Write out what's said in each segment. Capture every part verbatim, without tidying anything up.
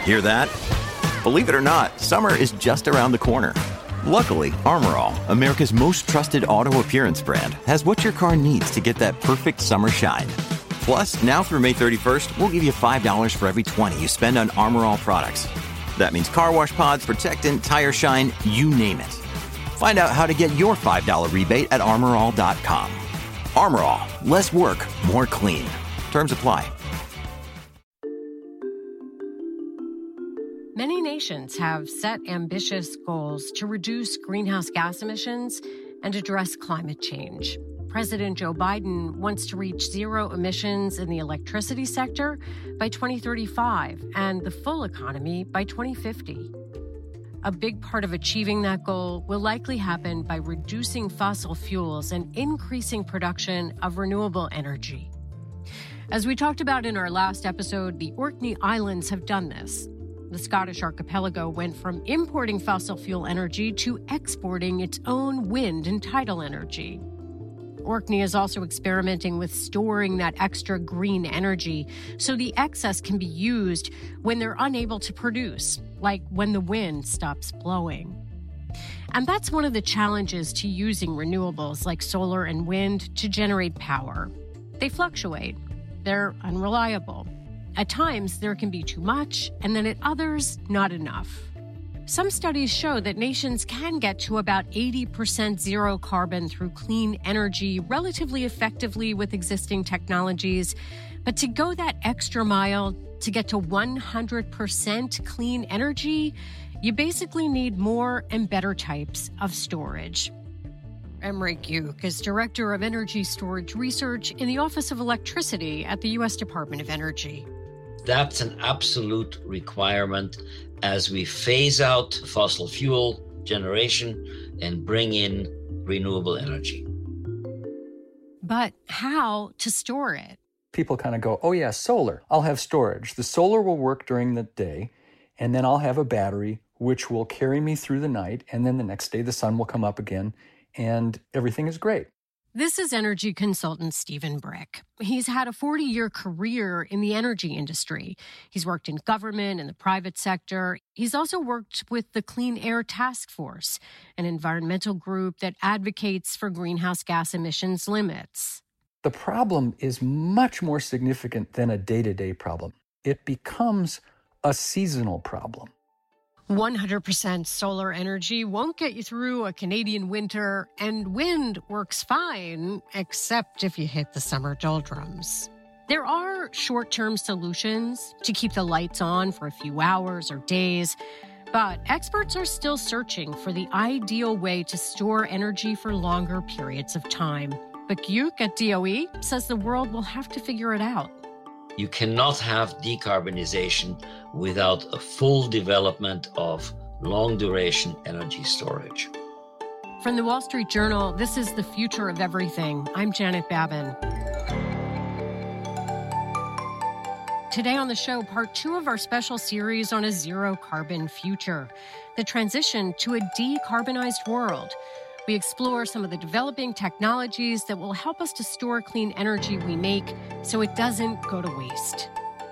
Hear that? Believe it or not, summer is just around the corner. Luckily, Armor All, America's most trusted auto appearance brand, has what your car needs to get that perfect summer shine. Plus, now through May thirty-first, we'll give you five dollars for every twenty you spend on Armor All products. That means car wash pods, protectant, tire shine, you name it. Find out how to get your five dollars rebate at armor all dot com. Armor All, less work, more clean. Terms apply. Many nations have set ambitious goals to reduce greenhouse gas emissions and address climate change. President Joe Biden wants to reach zero emissions in the electricity sector by twenty thirty-five and the full economy by twenty fifty. A big part of achieving that goal will likely happen by reducing fossil fuels and increasing production of renewable energy. As we talked about in our last episode, the Orkney Islands have done this. The Scottish archipelago went from importing fossil fuel energy to exporting its own wind and tidal energy. Orkney is also experimenting with storing that extra green energy so the excess can be used when they're unable to produce, like when the wind stops blowing. And that's one of the challenges to using renewables like solar and wind to generate power. They fluctuate. They're unreliable. At times, there can be too much, and then at others, not enough. Some studies show that nations can get to about eighty percent zero carbon through clean energy relatively effectively with existing technologies. But to go that extra mile, to get to one hundred percent clean energy, you basically need more and better types of storage. Emre Gyuk is Director of Energy Storage Research in the Office of Electricity at the U S Department of Energy. That's an absolute requirement as we phase out fossil fuel generation and bring in renewable energy. But how to store it? People kind of go, oh yeah, solar. I'll have storage. The solar will work during the day, and then I'll have a battery which will carry me through the night, and then the next day the sun will come up again, and everything is great. This is energy consultant Stephen Brick. He's had a forty-year career in the energy industry. He's worked in government and the private sector. He's also worked with the Clean Air Task Force, an environmental group that advocates for greenhouse gas emissions limits. The problem is much more significant than a day-to-day problem. It becomes a seasonal problem. one hundred percent solar energy won't get you through a Canadian winter, and wind works fine, except if you hit the summer doldrums. There are short-term solutions to keep the lights on for a few hours or days, but experts are still searching for the ideal way to store energy for longer periods of time. But Gyuk at D O E says the world will have to figure it out. You cannot have decarbonization without a full development of long-duration energy storage. From the Wall Street Journal, this is The Future of Everything. I'm Janet Babin. Today on the show, part two of our special series on a zero-carbon future, the transition to a decarbonized world. We explore some of the developing technologies that will help us to store clean energy we make so it doesn't go to waste.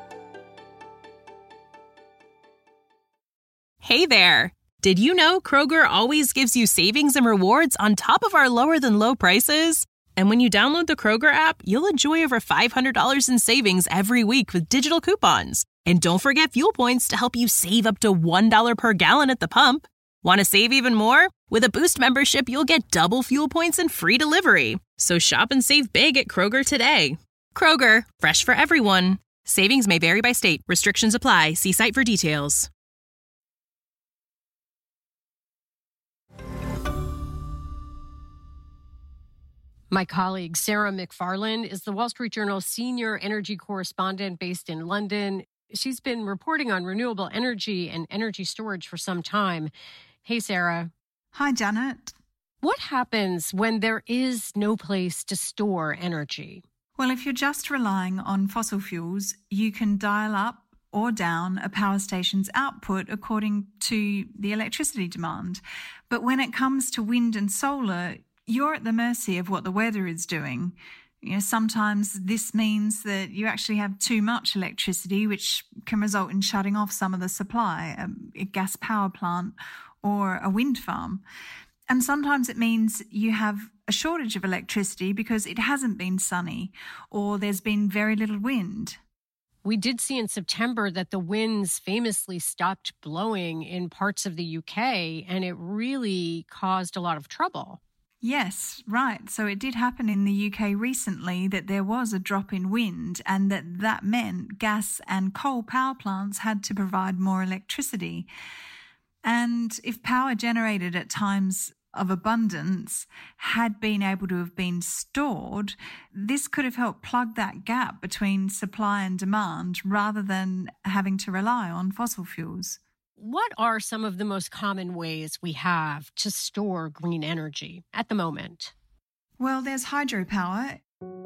Hey there! Did you know Kroger always gives you savings and rewards on top of our lower-than-low prices? And when you download the Kroger app, you'll enjoy over five hundred dollars in savings every week with digital coupons. And don't forget fuel points to help you save up to one dollar per gallon at the pump. Want to save even more? With a Boost membership, you'll get double fuel points and free delivery. So shop and save big at Kroger today. Kroger, fresh for everyone. Savings may vary by state. Restrictions apply. See site for details. My colleague Sarah McFarland is the Wall Street Journal senior energy correspondent based in London. She's been reporting on renewable energy and energy storage for some time. Hey, Sarah. Hi, Janet. What happens when there is no place to store energy? Well, if you're just relying on fossil fuels, you can dial up or down a power station's output according to the electricity demand. But when it comes to wind and solar, you're at the mercy of what the weather is doing. You know, sometimes this means that you actually have too much electricity, which can result in shutting off some of the supply, a, a gas power plant or a wind farm. And sometimes it means you have a shortage of electricity because it hasn't been sunny or there's been very little wind. We did see in September that the winds famously stopped blowing in parts of the U K, and it really caused a lot of trouble. Yes, right. So it did happen in the U K recently that there was a drop in wind, and that that meant gas and coal power plants had to provide more electricity. And if power generated at times of abundance had been able to have been stored, this could have helped plug that gap between supply and demand rather than having to rely on fossil fuels. What are some of the most common ways we have to store green energy at the moment? Well, there's hydropower.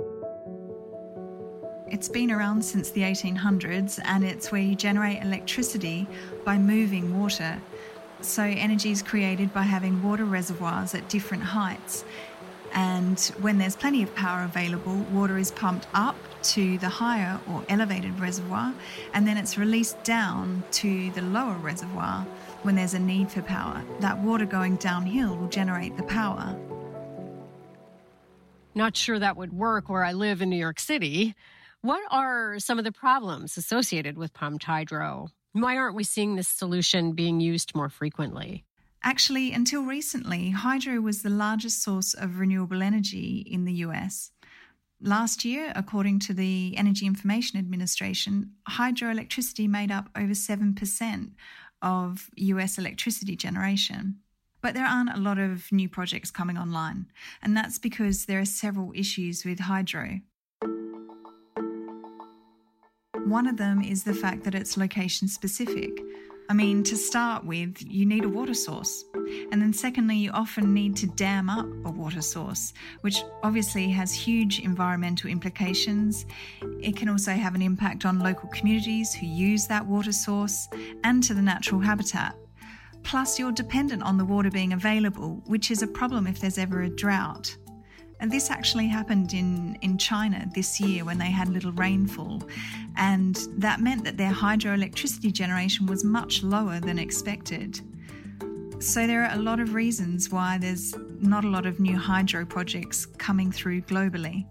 It's been around since the eighteen hundreds, and it's where you generate electricity by moving water. So energy is created by having water reservoirs at different heights. And when there's plenty of power available, water is pumped up to the higher or elevated reservoir, and then it's released down to the lower reservoir when there's a need for power. That water going downhill will generate the power. Not sure that would work where I live in New York City. What are some of the problems associated with pumped hydro? Why aren't we seeing this solution being used more frequently? Actually, until recently, hydro was the largest source of renewable energy in the U S. Last year, according to the Energy Information Administration, hydroelectricity made up over seven percent of U S electricity generation. But there aren't a lot of new projects coming online, and that's because there are several issues with hydro. One of them is the fact that it's location specific. I mean, to start with, you need a water source. And then secondly, you often need to dam up a water source, which obviously has huge environmental implications. It can also have an impact on local communities who use that water source and to the natural habitat. Plus, you're dependent on the water being available, which is a problem if there's ever a drought. And this actually happened in, in China this year when they had little rainfall, and that meant that their hydroelectricity generation was much lower than expected. So there are a lot of reasons why there's not a lot of new hydro projects coming through globally.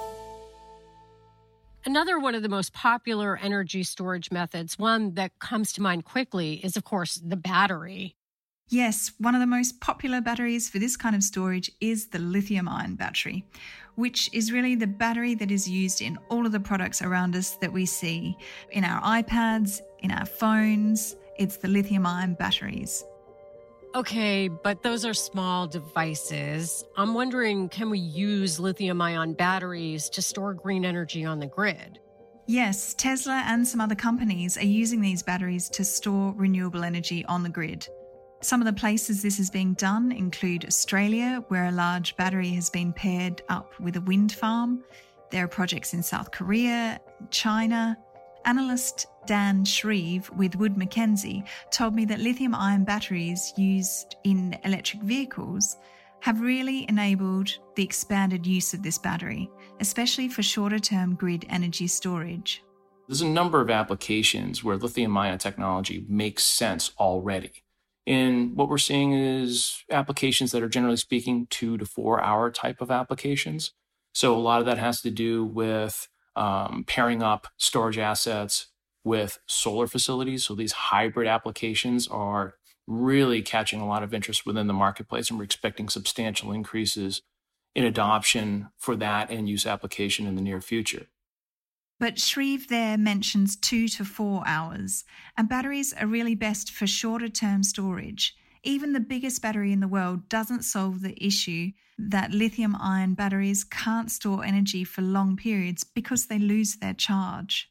Another one of the most popular energy storage methods, one that comes to mind quickly, is, of course, the battery. Yes, one of the most popular batteries for this kind of storage is the lithium-ion battery, which is really the battery that is used in all of the products around us that we see. In our iPads, in our phones, it's the lithium-ion batteries. Okay, but those are small devices. I'm wondering, can we use lithium-ion batteries to store green energy on the grid? Yes, Tesla and some other companies are using these batteries to store renewable energy on the grid. Some of the places this is being done include Australia, where a large battery has been paired up with a wind farm. There are projects in South Korea, China. Analyst Dan Shreve with Wood Mackenzie told me that lithium-ion batteries used in electric vehicles have really enabled the expanded use of this battery, especially for shorter-term grid energy storage. There's a number of applications where lithium-ion technology makes sense already. And what we're seeing is applications that are, generally speaking, two to four hour type of applications. So a lot of that has to do with um, pairing up storage assets with solar facilities. So these hybrid applications are really catching a lot of interest within the marketplace, and we're expecting substantial increases in adoption for that end use application in the near future. But Shreve there mentions two to four hours, and batteries are really best for shorter term storage. Even the biggest battery in the world doesn't solve the issue that lithium-ion batteries can't store energy for long periods because they lose their charge.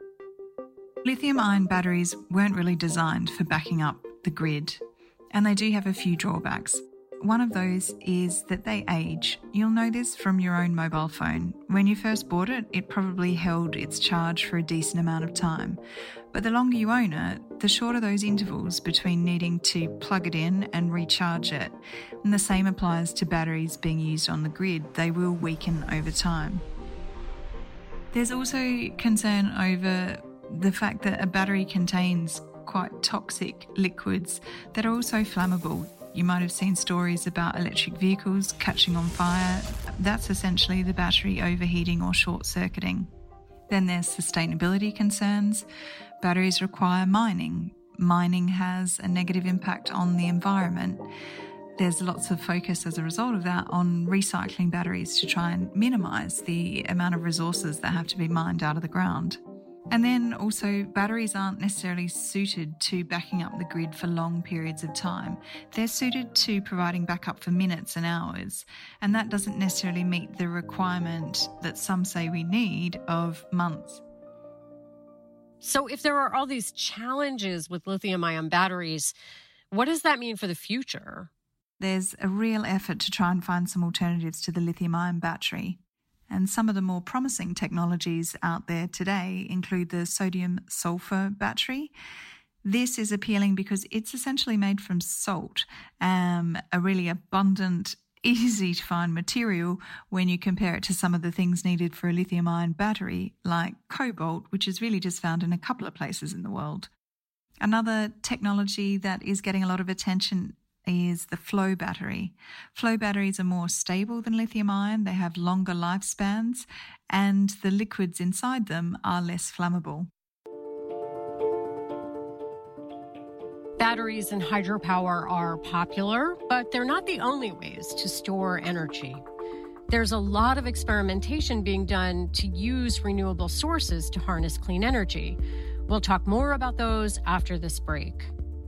Lithium-ion batteries weren't really designed for backing up the grid, and they do have a few drawbacks. One of those is that they age. You'll know this from your own mobile phone. When you first bought it, it probably held its charge for a decent amount of time. But the longer you own it, the shorter those intervals between needing to plug it in and recharge it. And the same applies to batteries being used on the grid. They will weaken over time. There's also concern over the fact that a battery contains quite toxic liquids that are also flammable. You might have seen stories about electric vehicles catching on fire. That's essentially the battery overheating or short-circuiting. Then there's sustainability concerns. Batteries require mining. Mining has a negative impact on the environment. There's lots of focus as a result of that on recycling batteries to try and minimise the amount of resources that have to be mined out of the ground. And then also, batteries aren't necessarily suited to backing up the grid for long periods of time. They're suited to providing backup for minutes and hours, and that doesn't necessarily meet the requirement that some say we need of months. So if there are all these challenges with lithium-ion batteries, what does that mean for the future? There's a real effort to try and find some alternatives to the lithium-ion battery. And some of the more promising technologies out there today include the sodium-sulfur battery. This is appealing because it's essentially made from salt, um, a really abundant, easy-to-find material when you compare it to some of the things needed for a lithium-ion battery, like cobalt, which is really just found in a couple of places in the world. Another technology that is getting a lot of attention is the flow battery. Flow batteries are more stable than lithium-ion, they have longer lifespans, and the liquids inside them are less flammable. Batteries and hydropower are popular, but they're not the only ways to store energy. There's a lot of experimentation being done to use renewable sources to harness clean energy. We'll talk more about those after this break.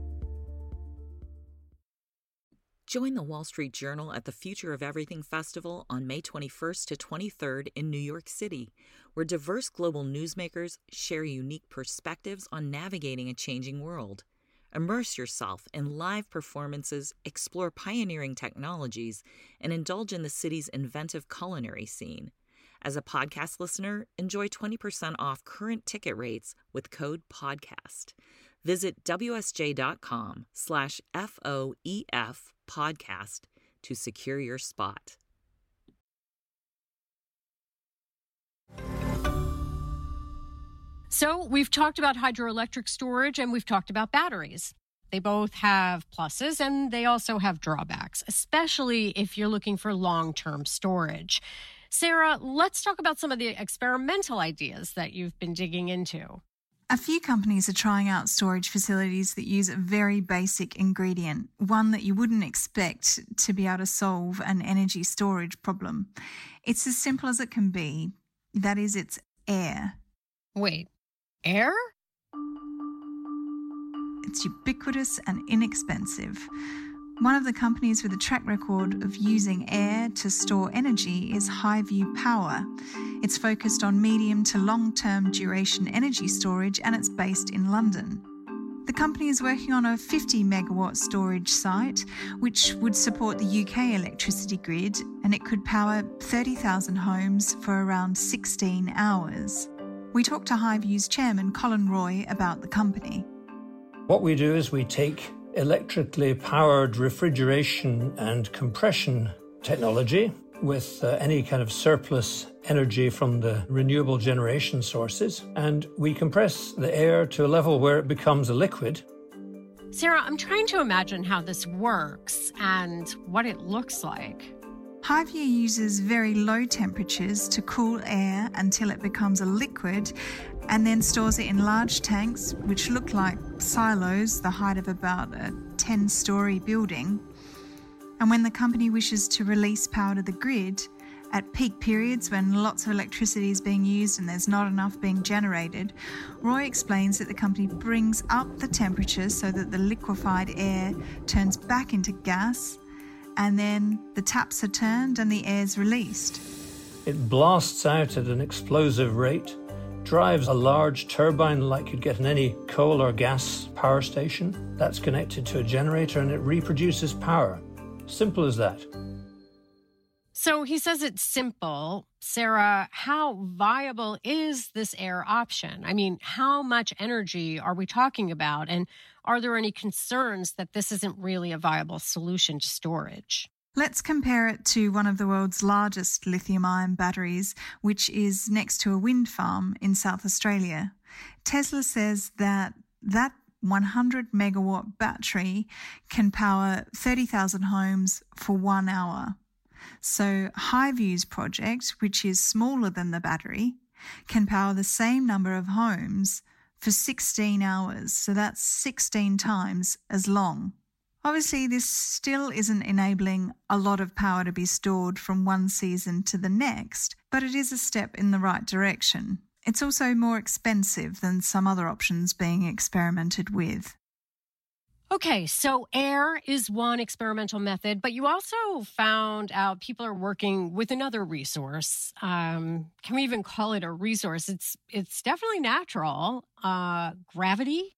Join the Wall Street Journal at the Future of Everything Festival on May twenty-first to twenty-third in New York City, where diverse global newsmakers share unique perspectives on navigating a changing world. Immerse yourself in live performances, explore pioneering technologies, and indulge in the city's inventive culinary scene. As a podcast listener, enjoy twenty percent off current ticket rates with code PODCAST. Visit wsj.com slash F-O-E-F podcast to secure your spot. So we've talked about hydroelectric storage and we've talked about batteries. They both have pluses and they also have drawbacks, especially if you're looking for long-term storage. Sarah, let's talk about some of the experimental ideas that you've been digging into. A few companies are trying out storage facilities that use a very basic ingredient, one that you wouldn't expect to be able to solve an energy storage problem. It's as simple as it can be. That is, it's air. Wait, air? It's ubiquitous and inexpensive. One of the companies with a track record of using air to store energy is Highview Power. It's focused on medium to long-term duration energy storage and it's based in London. The company is working on a fifty megawatt storage site which would support the U K electricity grid, and it could power thirty thousand homes for around sixteen hours. We talked to Highview's chairman Colin Roy about the company. What we do is we take electrically powered refrigeration and compression technology with uh, any kind of surplus energy from the renewable generation sources, and we compress the air to a level where it becomes a liquid. Sarah, I'm trying to imagine how this works and what it looks like. Highview uses very low temperatures to cool air until it becomes a liquid and then stores it in large tanks which look like silos the height of about a ten-storey building. And when the company wishes to release power to the grid, at peak periods when lots of electricity is being used and there's not enough being generated, Roy explains that the company brings up the temperature so that the liquefied air turns back into gas, and then the taps are turned and the air's released. It blasts out at an explosive rate, drives a large turbine like you'd get in any coal or gas power station. That's connected to a generator and it reproduces power. Simple as that. So he says it's simple. Sarah, how viable is this air option? I mean, how much energy are we talking about? And are there any concerns that this isn't really a viable solution to storage? Let's compare it to one of the world's largest lithium-ion batteries, which is next to a wind farm in South Australia. Tesla says that that one hundred megawatt battery can power thirty thousand homes for one hour. So Highview's project, which is smaller than the battery, can power the same number of homes for sixteen hours. So that's sixteen times as long. Obviously, this still isn't enabling a lot of power to be stored from one season to the next, but it is a step in the right direction. It's also more expensive than some other options being experimented with. Okay, so air is one experimental method, but you also found out people are working with another resource. Um, can we even call it a resource? It's it's definitely natural. Uh, gravity?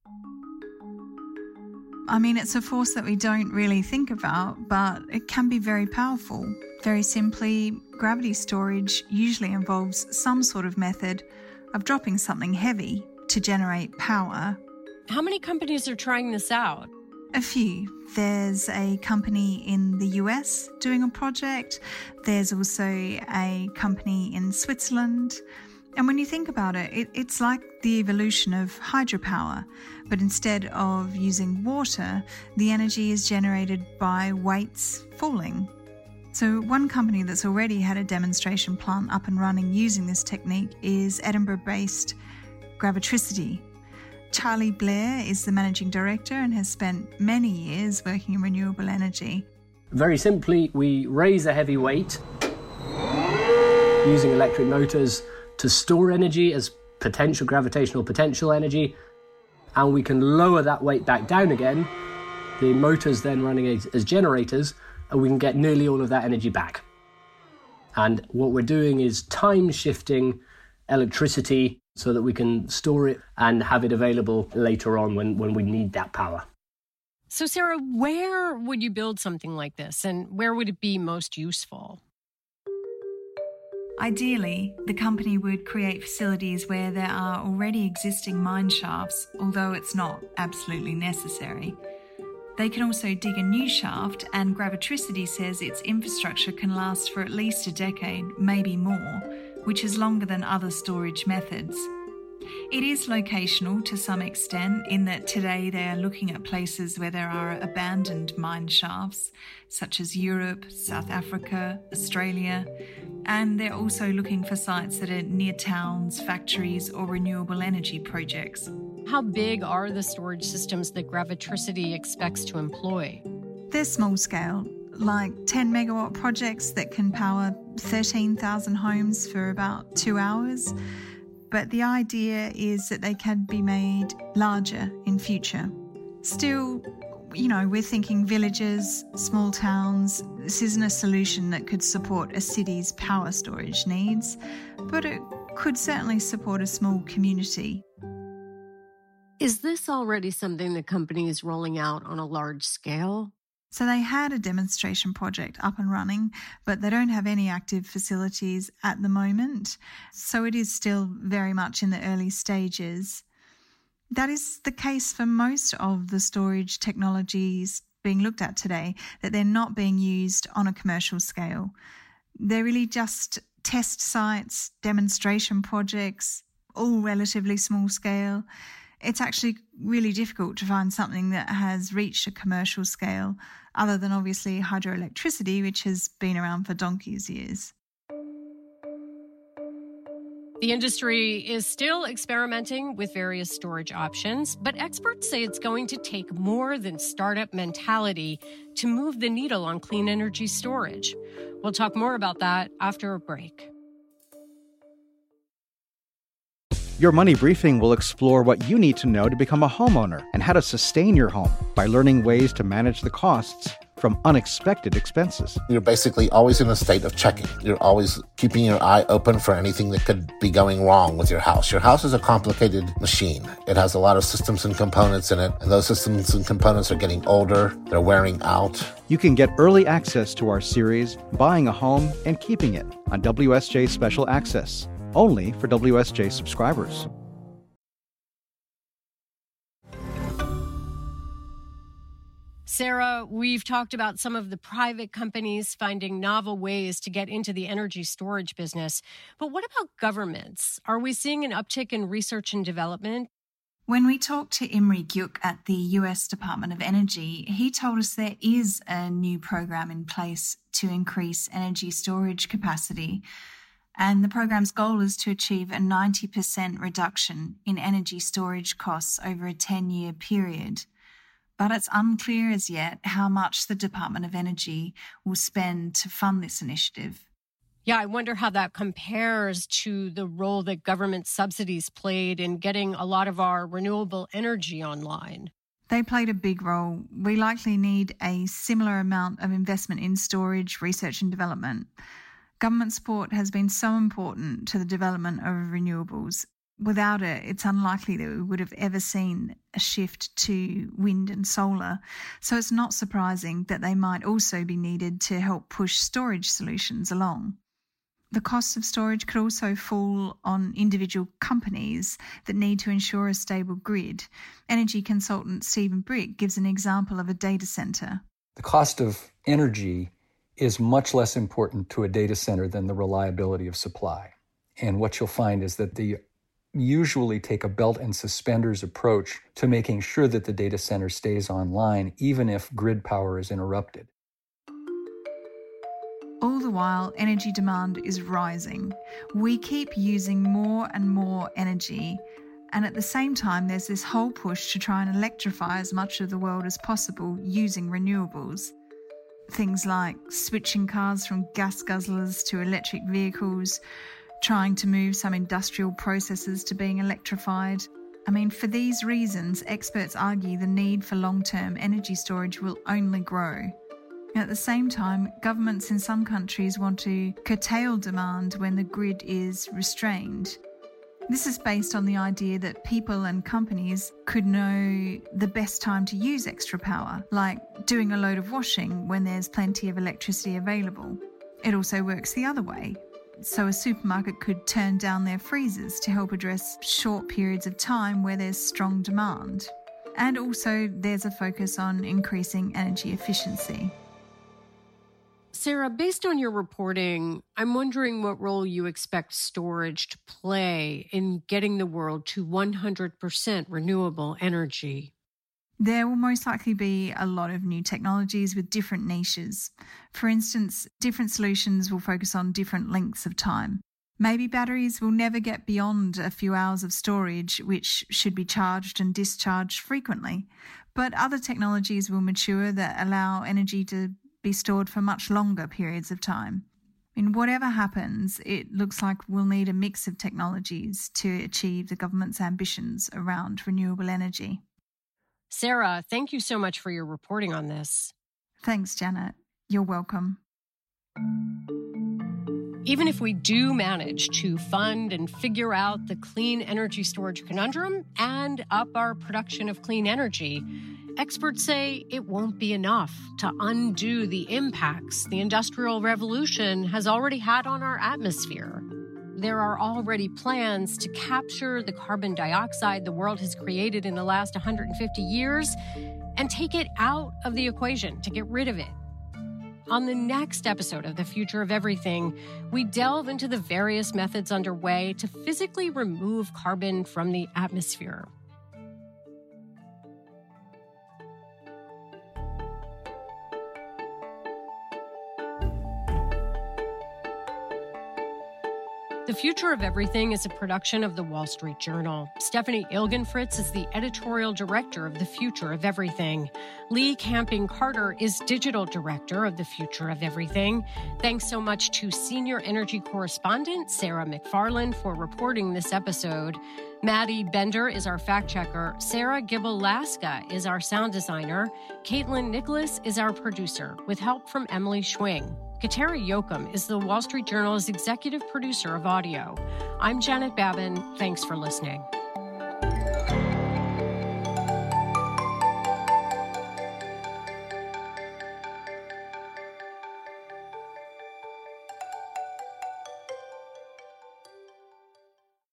I mean, it's a force that we don't really think about, but it can be very powerful. Very simply, gravity storage usually involves some sort of method of dropping something heavy to generate power. How many companies are trying this out? A few. There's a company in the U S doing a project. There's also a company in Switzerland. And when you think about it, it, it's like the evolution of hydropower, but instead of using water, the energy is generated by weights falling. So one company that's already had a demonstration plant up and running using this technique is Edinburgh-based Gravitricity. Charlie Blair is the managing director and has spent many years working in renewable energy. Very simply, we raise a heavy weight using electric motors to store energy as potential gravitational potential energy, and we can lower that weight back down again, the motors then running as, as generators, and we can get nearly all of that energy back. And what we're doing is time shifting electricity so that we can store it and have it available later on when, when we need that power. So Sarah, where would you build something like this, and where would it be most useful? Ideally, the company would create facilities where there are already existing mine shafts, although it's not absolutely necessary. They can also dig a new shaft, and Gravitricity says its infrastructure can last for at least a decade, maybe more, which is longer than other storage methods. It is locational to some extent in that today they are looking at places where there are abandoned mine shafts, such as Europe, South Africa, Australia, and they're also looking for sites that are near towns, factories, or renewable energy projects. How big are the storage systems that Gravitricity expects to employ? They're small scale, like ten megawatt projects that can power thirteen thousand homes for about two hours. But the idea is that they can be made larger in future. Still, you know, we're thinking villages, small towns. This isn't a solution that could support a city's power storage needs, but it could certainly support a small community. Is this already something the company is rolling out on a large scale? So they had a demonstration project up and running, but they don't have any active facilities at the moment. So it is still very much in the early stages. That is the case for most of the storage technologies being looked at today, that they're not being used on a commercial scale. They're really just test sites, demonstration projects, all relatively small scale. It's actually really difficult to find something that has reached a commercial scale, other than obviously hydroelectricity, which has been around for donkey's years. The industry is still experimenting with various storage options, but experts say it's going to take more than startup mentality to move the needle on clean energy storage. We'll talk more about that after a break. Your Money Briefing will explore what you need to know to become a homeowner and how to sustain your home by learning ways to manage the costs from unexpected expenses. You're basically always in a state of checking. You're always keeping your eye open for anything that could be going wrong with your house. Your house is a complicated machine. It has a lot of systems and components in it, and those systems and components are getting older. They're wearing out. You can get early access to our series, Buying a Home and Keeping It, on W S J Special Access, only for W S J subscribers. Sarah, we've talked about some of the private companies finding novel ways to get into the energy storage business. But what about governments? Are we seeing an uptick in research and development? When we talked to Imre Gyuk at the U S Department of Energy, he told us there is a new program in place to increase energy storage capacity. And the program's goal is to achieve a ninety percent reduction in energy storage costs over a ten-year period. But it's unclear as yet how much the Department of Energy will spend to fund this initiative. Yeah, I wonder how that compares to the role that government subsidies played in getting a lot of our renewable energy online. They played a big role. We likely need a similar amount of investment in storage, research and development. Government support has been so important to the development of renewables. Without it, it's unlikely that we would have ever seen a shift to wind and solar. So it's not surprising that they might also be needed to help push storage solutions along. The costs of storage could also fall on individual companies that need to ensure a stable grid. Energy consultant Stephen Brick gives an example of a data centre. The cost of energy is much less important to a data center than the reliability of supply. And what you'll find is that they usually take a belt and suspenders approach to making sure that the data center stays online, even if grid power is interrupted. All the while, energy demand is rising. We keep using more and more energy, and at the same time, there's this whole push to try and electrify as much of the world as possible using renewables. Things like switching cars from gas guzzlers to electric vehicles, trying to move some industrial processes to being electrified. I mean, for these reasons, experts argue the need for long-term energy storage will only grow. At the same time, governments in some countries want to curtail demand when the grid is restrained. This is based on the idea that people and companies could know the best time to use extra power, like doing a load of washing when there's plenty of electricity available. It also works the other way. So a supermarket could turn down their freezers to help address short periods of time where there's strong demand. And also there's a focus on increasing energy efficiency. Sarah, based on your reporting, I'm wondering what role you expect storage to play in getting the world to one hundred percent renewable energy. There will most likely be a lot of new technologies with different niches. For instance, different solutions will focus on different lengths of time. Maybe batteries will never get beyond a few hours of storage, which should be charged and discharged frequently. But other technologies will mature that allow energy to be stored for much longer periods of time. I mean, whatever happens, it looks like we'll need a mix of technologies to achieve the government's ambitions around renewable energy. Sarah, thank you so much for your reporting on this. Thanks, Janet. You're welcome. Even if we do manage to fund and figure out the clean energy storage conundrum and up our production of clean energy, experts say it won't be enough to undo the impacts the Industrial Revolution has already had on our atmosphere. There are already plans to capture the carbon dioxide the world has created in the last one hundred fifty years and take it out of the equation, to get rid of it. On the next episode of The Future of Everything, we delve into the various methods underway to physically remove carbon from the atmosphere. The Future of Everything is a production of The Wall Street Journal. Stephanie Ilgenfritz is the editorial director of The Future of Everything. Lee Camping-Carter is digital director of The Future of Everything. Thanks so much to senior energy correspondent Sarah McFarland for reporting this episode. Maddie Bender is our fact checker. Sarah Gibble-Laska is our sound designer. Caitlin Nicholas is our producer, with help from Emily Schwing. Kateri Yoakum is the Wall Street Journal's executive producer of audio. I'm Janet Babin. Thanks for listening.